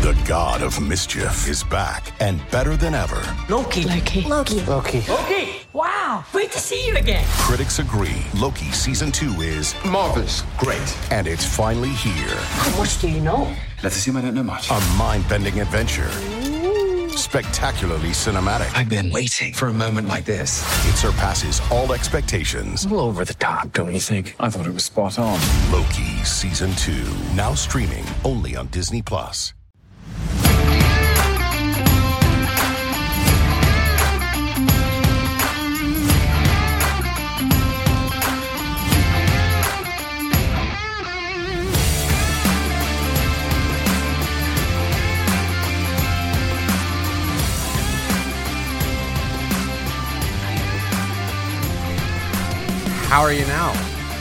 The god of mischief is back and better than ever. Loki. Wow, great to see you again. Critics agree Loki Season 2 is marvelous. great. And it's finally here. How much do you know? Let's assume I don't know much. A mind-bending adventure. Spectacularly cinematic. I've been waiting for a moment like this. It surpasses all expectations. A little over the top, don't you think? I thought it was spot on. Loki Season 2. Now streaming only on Disney+. How are you now?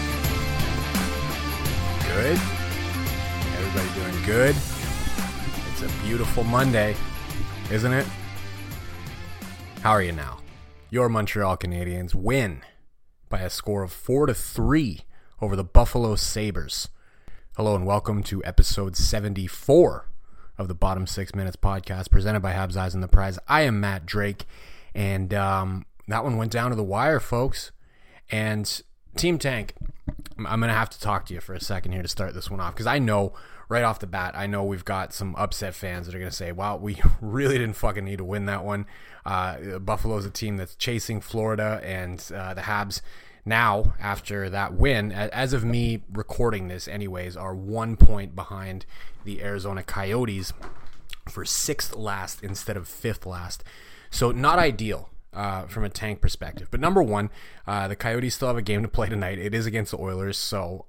Good? Everybody doing good? It's a beautiful Monday, isn't it? How are you now? Your Montreal Canadiens win by a score of 4-3 over the Buffalo Sabres. Hello and welcome to episode 74 of the Bottom 6 Minutes podcast presented by Habs Eyes on the Prize. I am Matt Drake, and that one went down to the wire, folks. And Team Tank, I'm going to have to talk to you for a second here to start this one off, because I know right off the bat, I know we've got some upset fans that are going to say, wow, we really didn't fucking need to win that one. Buffalo's a team that's chasing Florida, and the Habs now, after that win, as of me recording this anyways, are 1 point behind the Arizona Coyotes for 6th last instead of 5th last. So not ideal. From a Tank perspective. But number one, the Coyotes still have a game to play tonight. It is against the Oilers, so,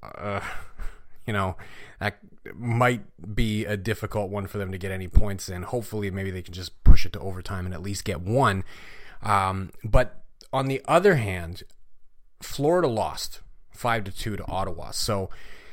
that might be a difficult one for them to get any points in. Hopefully, maybe they can just push it to overtime and at least get one. But on the other hand, Florida lost 5-2 to Ottawa. So,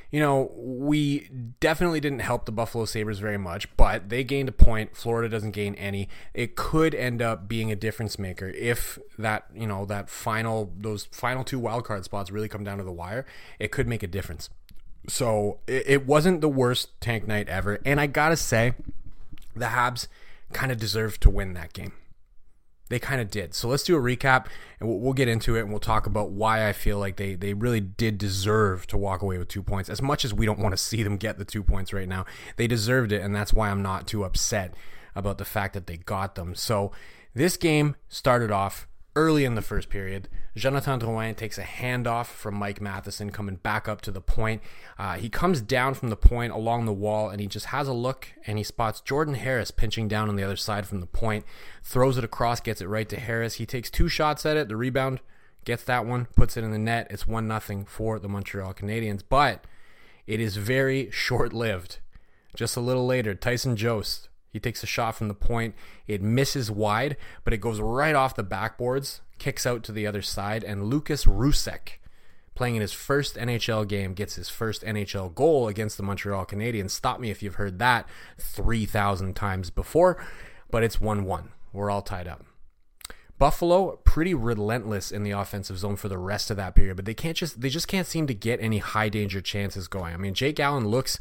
we definitely didn't help the Buffalo Sabres very much, but they gained a point. Florida doesn't gain any. It could end up being a difference maker if those final 2 wildcard spots really come down to the wire. It could make a difference. So it wasn't the worst Tank night ever, and I gotta say, the Habs kind of deserved to win that game. They kind of did. So let's do a recap, and we'll get into it, and we'll talk about why I feel like they really did deserve to walk away with 2 points. As much as we don't want to see them get the 2 points right now, they deserved it, and that's why I'm not too upset about the fact that they got them. So this game started off early in the first period. Jonathan Drouin takes a handoff from Mike Matheson coming back up to the point. He comes down from the point along the wall, and he just has a look, and he spots Jordan Harris pinching down on the other side from the point, throws it across, gets it right to Harris. He takes 2 shots at it. The rebound, gets that one, puts it in the net. It's 1-0 for the Montreal Canadiens, but it is very short-lived. Just a little later, Tyson Jost, he takes a shot from the point. It misses wide, but it goes right off the backboards, kicks out to the other side, and Lucas Rusek, playing in his first NHL game, gets his first NHL goal against the Montreal Canadiens. Stop me if you've heard that 3,000 times before, but it's 1-1. We're all tied up. Buffalo, pretty relentless in the offensive zone for the rest of that period, but they just can't seem to get any high danger chances going. I mean, Jake Allen looks...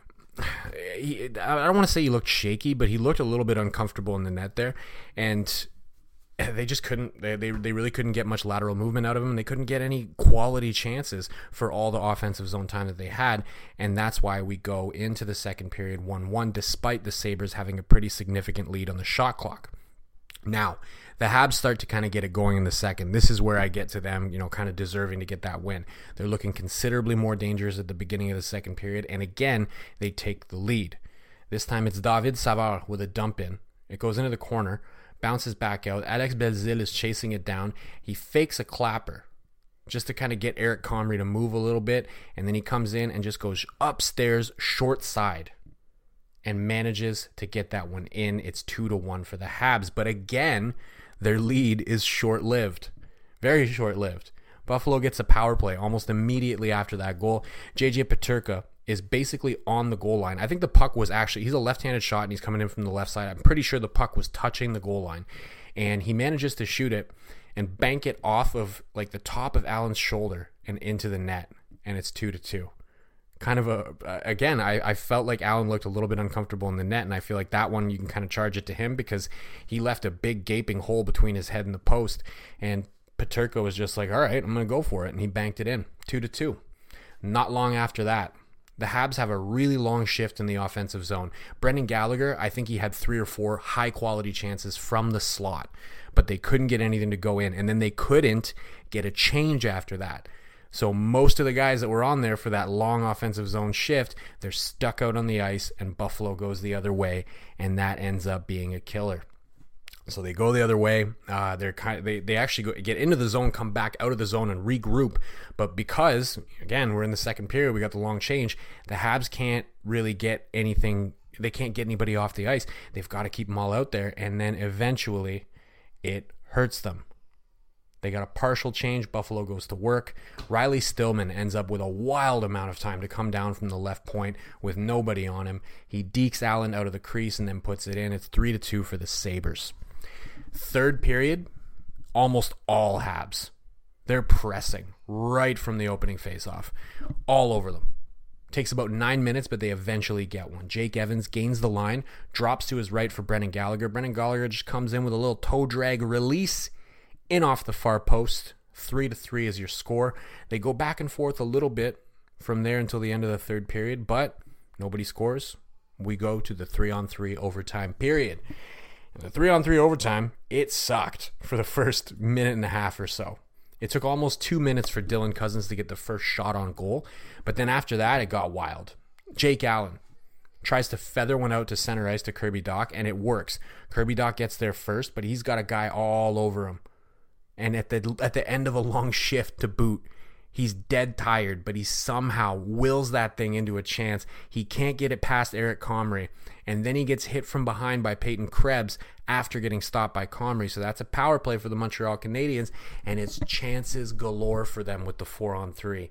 I don't want to say he looked shaky, but he looked a little bit uncomfortable in the net there, and they just couldn't. They really couldn't get much lateral movement out of him. They couldn't get any quality chances for all the offensive zone time that they had, and that's why we go into the second period 1-1, despite the Sabres having a pretty significant lead on the shot clock. Now, the Habs start to kind of get it going in the second. This is where I get to them, kind of deserving to get that win. They're looking considerably more dangerous at the beginning of the second period, and again, they take the lead. This time it's David Savard with a dump in. It goes into the corner, bounces back out. Alex Belzile is chasing it down. He fakes a clapper just to kind of get Eric Comrie to move a little bit, and then he comes in and just goes upstairs short side and manages to get that one in. It's 2-1 for the Habs, but again, their lead is short-lived, very short-lived. Buffalo gets a power play almost immediately after that goal. JJ Peterka is basically on the goal line. I think the puck was actually, he's a left-handed shot and he's coming in from the left side. I'm pretty sure the puck was touching the goal line, and he manages to shoot it and bank it off of like the top of Allen's shoulder and into the net, and it's 2-2. kind of again, I felt like Allen looked a little bit uncomfortable in the net, and I feel like that one you can kind of charge it to him because he left a big gaping hole between his head and the post, and Peterka was just like, all right, I'm going to go for it, and he banked it in, 2-2. Not long after that, the Habs have a really long shift in the offensive zone. Brendan Gallagher, I think he had 3 or 4 high-quality chances from the slot, but they couldn't get anything to go in, and then they couldn't get a change after that. So most of the guys that were on there for that long offensive zone shift, they're stuck out on the ice, and Buffalo goes the other way, and that ends up being a killer. So they go the other way. They actually get into the zone, come back out of the zone, and regroup. But because, again, we're in the second period, we got the long change, the Habs can't really get anything. They can't get anybody off the ice. They've got to keep them all out there, and then eventually it hurts them. They got a partial change. Buffalo goes to work. Riley Stillman ends up with a wild amount of time to come down from the left point with nobody on him. He dekes Allen out of the crease and then puts it in. It's 3-2 for the Sabres. Third period, almost all Habs. They're pressing right from the opening faceoff, all over them. Takes about 9 minutes, but they eventually get one. Jake Evans gains the line, drops to his right for Brendan Gallagher. Brendan Gallagher just comes in with a little toe drag release in off the far post. 3-3 is your score. They go back and forth a little bit from there until the end of the third period, but nobody scores. We go to the 3-on-3 overtime period. In the 3-on-3 overtime, it sucked for the first minute and a half or so. It took almost 2 minutes for Dylan Cousins to get the first shot on goal, but then after that, it got wild. Jake Allen tries to feather one out to center ice to Kirby Dach, and it works. Kirby Dach gets there first, but he's got a guy all over him. And at the end of a long shift to boot, he's dead tired, but he somehow wills that thing into a chance. He can't get it past Eric Comrie, and then he gets hit from behind by Peyton Krebs after getting stopped by Comrie. So that's a power play for the Montreal Canadiens, and it's chances galore for them with the 4-on-3.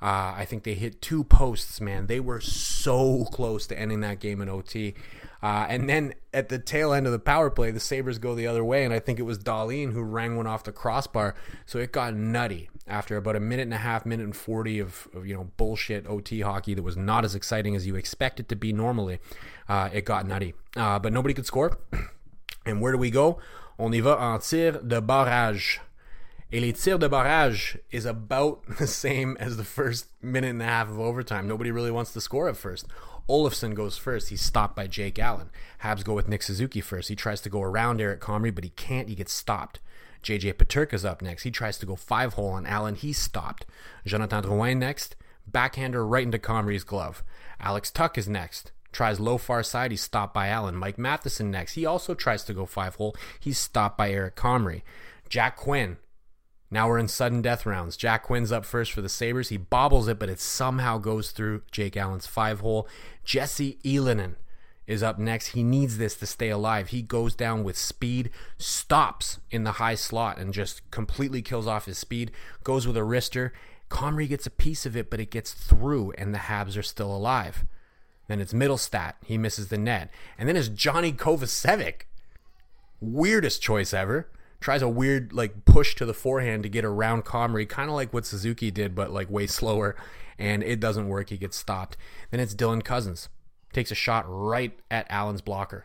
I think they hit 2 posts, man. They were so close to ending that game in OT. And then at the tail end of the power play, the Sabres go the other way, and I think it was Dahlin who rang one off the crossbar. So it got nutty after about a minute and a half, minute and 40 of bullshit OT hockey that was not as exciting as you expect it to be normally. It got nutty. But nobody could score. And where do we go? On y va en tir de barrage. Et les tirs de barrage is about the same as the first minute and a half of overtime. Nobody really wants to score at first. Olofsson goes first. He's stopped by Jake Allen. Habs go with Nick Suzuki first. He tries to go around Eric Comrie, but he can't. He gets stopped. JJ Peterka's up next. He tries to go 5-hole on Allen. He's stopped. Jonathan Drouin next. Backhander right into Comrie's glove. Alex Tuck is next. Tries low far side. He's stopped by Allen. Mike Matheson next. He also tries to go 5-hole. He's stopped by Eric Comrie. Jack Quinn. Now we're in sudden death rounds. Jack Quinn's up first for the Sabres. He bobbles it, but it somehow goes through Jake Allen's 5-hole. Jesse Ylönen is up next. He needs this to stay alive. He goes down with speed, stops in the high slot, and just completely kills off his speed. Goes with a wrister. Comrie gets a piece of it, but it gets through, and the Habs are still alive. Then it's Middlestat. He misses the net. And then it's Johnny Kovacevic. Weirdest choice ever. Tries a weird push to the forehand to get around Comrie, kind of like what Suzuki did, but way slower, and it doesn't work. He gets stopped. Then it's Dylan Cousins. Takes a shot right at Allen's blocker.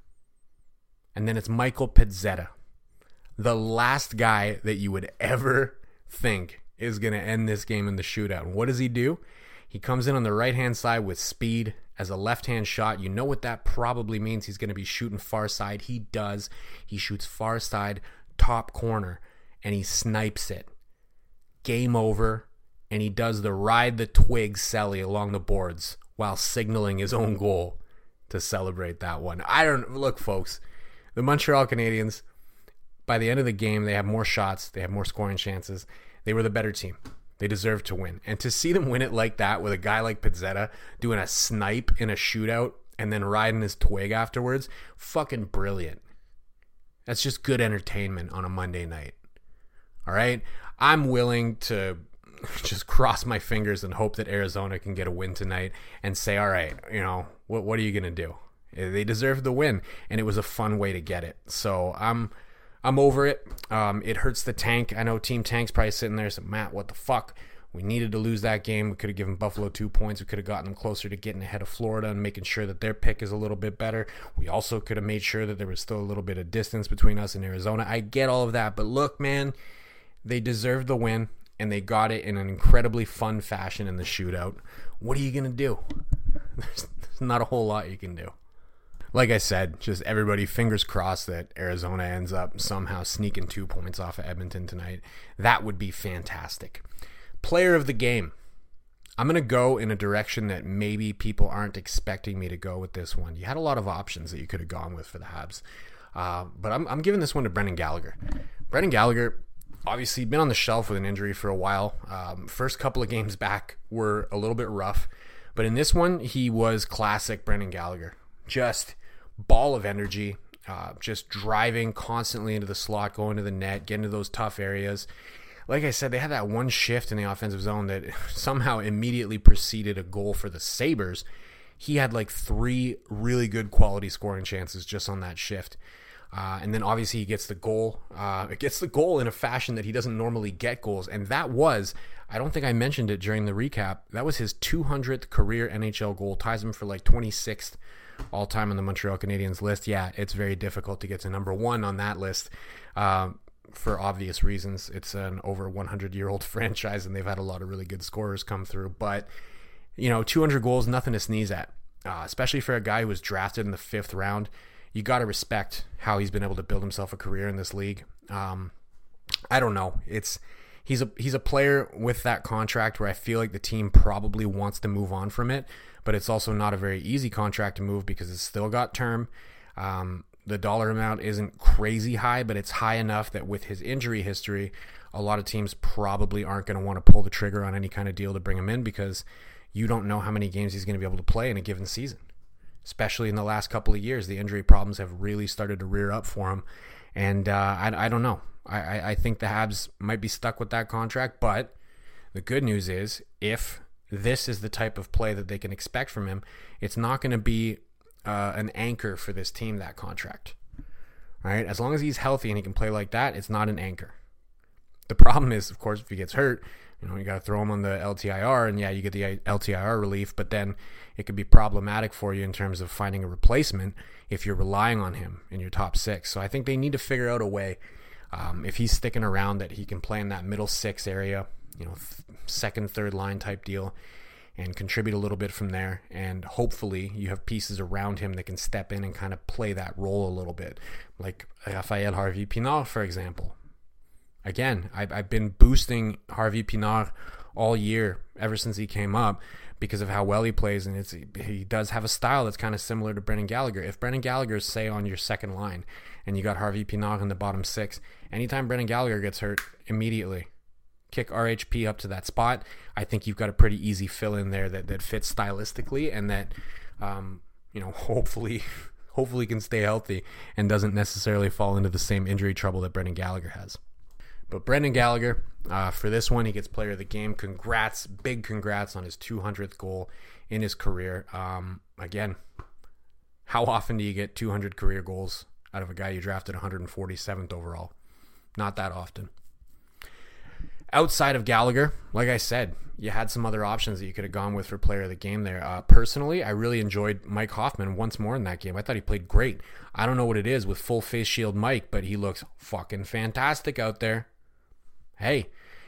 And then it's Michael Pezzetta, the last guy that you would ever think is going to end this game in the shootout. And what does he do? He comes in on the right-hand side with speed as a left-hand shot. You know what that probably means. He's going to be shooting far side. He does. He shoots far side, top corner, and he snipes it. Game over, and he does the ride the twig Selly along the boards while signaling his own goal to celebrate that one. Look, folks, the Montreal Canadiens, by the end of the game, they have more shots, they have more scoring chances. They were the better team. They deserved to win. And to see them win it like that with a guy like Pezzetta doing a snipe in a shootout and then riding his twig afterwards, fucking brilliant. That's just good entertainment on a Monday night. All right? I'm willing to just cross my fingers and hope that Arizona can get a win tonight and say, all right, what are you going to do? They deserve the win, and it was a fun way to get it. So I'm over it. It hurts the tank. I know Team Tank's probably sitting there saying, Matt, what the fuck? We needed to lose that game. We could have given Buffalo 2 points. We could have gotten them closer to getting ahead of Florida and making sure that their pick is a little bit better. We also could have made sure that there was still a little bit of distance between us and Arizona. I get all of that, but look, man, they deserved the win, and they got it in an incredibly fun fashion in the shootout. What are you going to do? There's not a whole lot you can do. Like I said, just everybody fingers crossed that Arizona ends up somehow sneaking 2 points off of Edmonton tonight. That would be fantastic. Player of the game. I'm going to go in a direction that maybe people aren't expecting me to go with this one. You had a lot of options that you could have gone with for the Habs. But I'm giving this one to Brendan Gallagher. Brendan Gallagher, obviously, been on the shelf with an injury for a while. First couple of games back were a little bit rough. But in this one, he was classic Brendan Gallagher. Just ball of energy, just driving constantly into the slot, going to the net, getting to those tough areas. Like I said, they had that one shift in the offensive zone that somehow immediately preceded a goal for the Sabres. He had like 3 really good quality scoring chances just on that shift. And then obviously he gets the goal. It gets the goal in a fashion that he doesn't normally get goals. And that was, I don't think I mentioned it during the recap, that was his 200th career NHL goal. Ties him for like 26th all time on the Montreal Canadiens list. Yeah, it's very difficult to get to number 1 on that list. For obvious reasons. It's an over 100-year-old franchise, and they've had a lot of really good scorers come through. But, 200 goals, nothing to sneeze at, especially for a guy who was drafted in the 5th round. You got to respect how he's been able to build himself a career in this league. I don't know. He's a player with that contract where I feel like the team probably wants to move on from it, but it's also not a very easy contract to move because it's still got term. The dollar amount isn't crazy high, but it's high enough that with his injury history, a lot of teams probably aren't going to want to pull the trigger on any kind of deal to bring him in because you don't know how many games he's going to be able to play in a given season. Especially in the last couple of years, the injury problems have really started to rear up for him. And I don't know. I think the Habs might be stuck with that contract, but the good news is if this is the type of play that they can expect from him, it's not going to be an anchor for this team, that contract. Right? As long as he's healthy and he can play like that, it's not an anchor. The problem is, of course, if he gets hurt, you got to throw him on the LTIR, and yeah, you get the LTIR relief, but then it could be problematic for you in terms of finding a replacement if you're relying on him in your top 6. So I think they need to figure out a way, if he's sticking around, that he can play in that middle 6 area, second, third line type deal, and contribute a little bit from there. And hopefully you have pieces around him that can step in and kind of play that role a little bit, like Raphael Harvey-Pinard, for example. Again, I've been boosting Harvey Pinard all year ever since he came up because of how well he plays, and he does have a style that's kind of similar to Brendan Gallagher. If Brendan Gallagher is, say, on your second line and you got Harvey Pinard in the bottom 6, anytime Brendan Gallagher gets hurt, immediately kick RHP up to that spot. I think you've got a pretty easy fill in there that fits stylistically and that hopefully can stay healthy and doesn't necessarily fall into the same injury trouble that Brendan Gallagher has. But Brendan Gallagher, for this one, he gets player of the game. Congrats, big congrats on his 200th goal in his career. Again, how often do you get 200 career goals out of a guy you drafted 147th overall? Not that often. Outside of Gallagher, like I said, you had some other options that you could have gone with for player of the game there. Personally, I really enjoyed Mike Hoffman once more in that game. I thought he played great. I don't know what it is with full face shield Mike, but he looks fucking fantastic out there. Hey,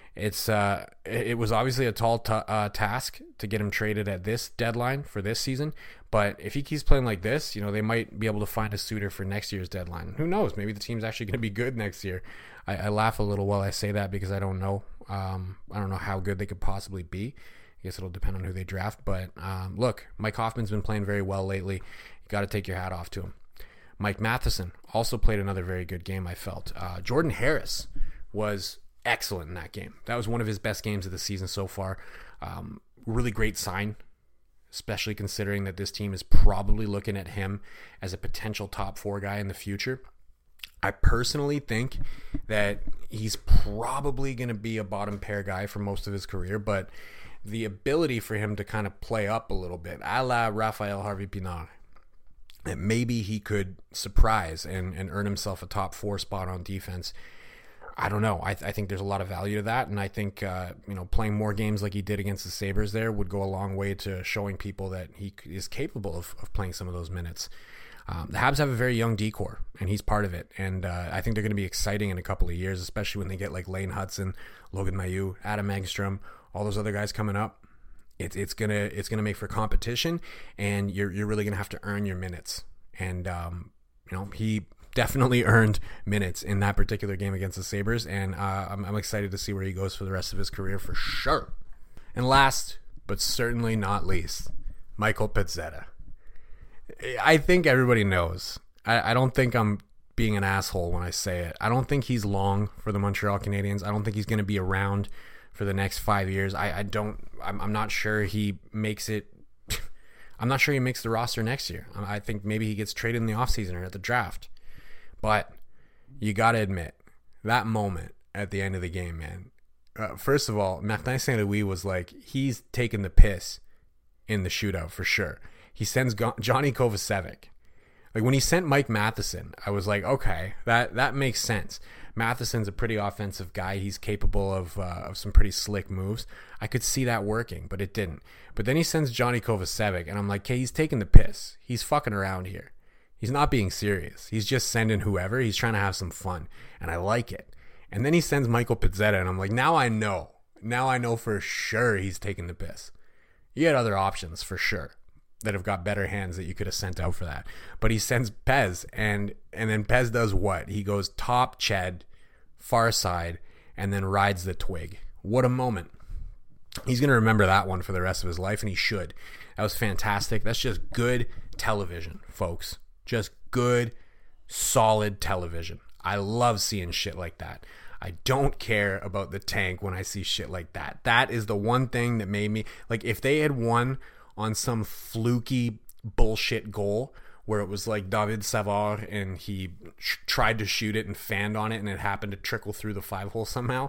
it was obviously a tall task to get him traded at this deadline for this season, but if he keeps playing like this, they might be able to find a suitor for next year's deadline. Who knows? Maybe the team's actually going to be good next year. I laugh a little while I say that because I don't know. I don't know how good they could possibly be. I guess it'll depend on who they draft, but look, Mike Hoffman's been playing very well lately. You got to take your hat off to him. Mike Matheson also played another very good game, I felt. Jordan Harris was excellent in that game. That was one of his best games of the season so far. Really great sign, especially considering that this team is probably looking at him as a potential top 4 guy in the future. I personally think that he's probably going to be a bottom pair guy for most of his career, but the ability for him to kind of play up a little bit, a la Raphael Harvey-Pinard, that maybe he could surprise and earn himself a top 4 spot on defense. I don't know. I think there's a lot of value to that, and I think playing more games like he did against the Sabres there would go a long way to showing people that he is capable of playing some of those minutes. The Habs have a very young D-core, and he's part of it, and I think they're going to be exciting in a couple of years, especially when they get like Lane Hudson, Logan Mailloux, Adam Engstrom, all those other guys coming up. It's gonna make for competition, and you're really gonna have to earn your minutes, and he definitely earned minutes in that particular game against the Sabres, and I'm excited to see where he goes for the rest of his career for sure. And last, but certainly not least, Michael Pezzetta. I think everybody knows. I don't think I'm being an asshole when I say it. I don't think he's long for the Montreal Canadiens. I don't think he's going to be around for the next 5 years. I'm not sure he makes it. I'm not sure he makes the roster next year. I think maybe he gets traded in the offseason or at the draft. But you got to admit, that moment at the end of the game, man. First of all, Martin St. Louis was like, he's taking the piss in the shootout for sure. He sends Johnny Kovacevic. Like when he sent Mike Matheson, I was like, okay, that makes sense. Matheson's a pretty offensive guy. He's capable of some pretty slick moves. I could see that working, but it didn't. But then he sends Johnny Kovacevic, and I'm like, okay, he's taking the piss. He's fucking around here. He's not being serious. He's just sending whoever. He's trying to have some fun, and I like it. And then he sends Michael Pezzetta, and I'm like, now I know. Now I know for sure he's taking the piss. You had other options for sure that have got better hands that you could have sent out for that. But he sends Pez, and then Pez does what? He goes top Ched, far side, and then rides the twig. What a moment. He's going to remember that one for the rest of his life, and he should. That was fantastic. That's just good television, folks. Just good, solid television. I love seeing shit like that. I don't care about the tank when I see shit like that. That is the one thing that made me... Like, if they had won on some fluky bullshit goal where it was like David Savard and he tried to shoot it and fanned on it and it happened to trickle through the 5-hole somehow,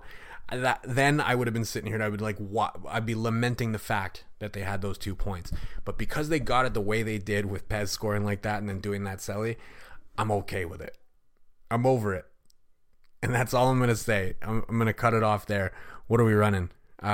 then I would have been sitting here and I would like, what? I'd be lamenting the fact that they had those 2 points. But because they got it the way they did with Pez scoring like that and then doing that celly, I'm okay with it. I'm over it. And that's all I'm going to say. I'm going to cut it off there. What are we running?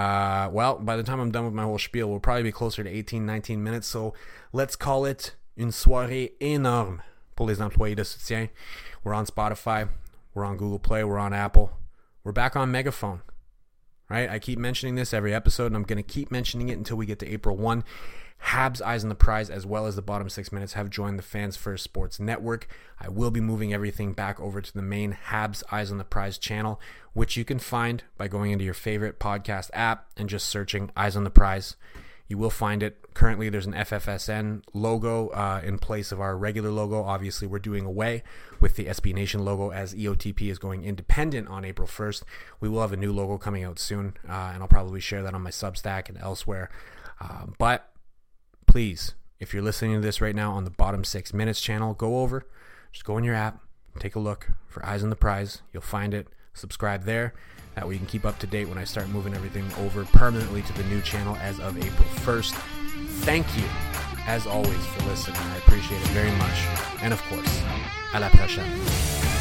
Well, by the time I'm done with my whole spiel, we'll probably be closer to 18, 19 minutes. So let's call it une soirée énorme pour les employés de soutien. We're on Spotify. We're on Google Play. We're on Apple. We're back on Megaphone. Right? I keep mentioning this every episode, and I'm going to keep mentioning it until we get to April 1. Habs Eyes on the Prize, as well as the Bottom 6 Minutes, have joined the Fans First Sports Network. I will be moving everything back over to the main Habs Eyes on the Prize channel, which you can find by going into your favorite podcast app and just searching Eyes on the Prize. You will find it. Currently, there's an FFSN logo in place of our regular logo. Obviously, we're doing away with the SB Nation logo as EOTP is going independent on April 1st. We will have a new logo coming out soon, and I'll probably share that on my Substack and elsewhere. But please, if you're listening to this right now on the Bottom 6 Minutes channel, go over, just go in your app, take a look for Eyes on the Prize. You'll find it. Subscribe there. That way you can keep up to date when I start moving everything over permanently to the new channel as of April 1st. Thank you, as always, for listening. I appreciate it very much. And of course, à la prochaine.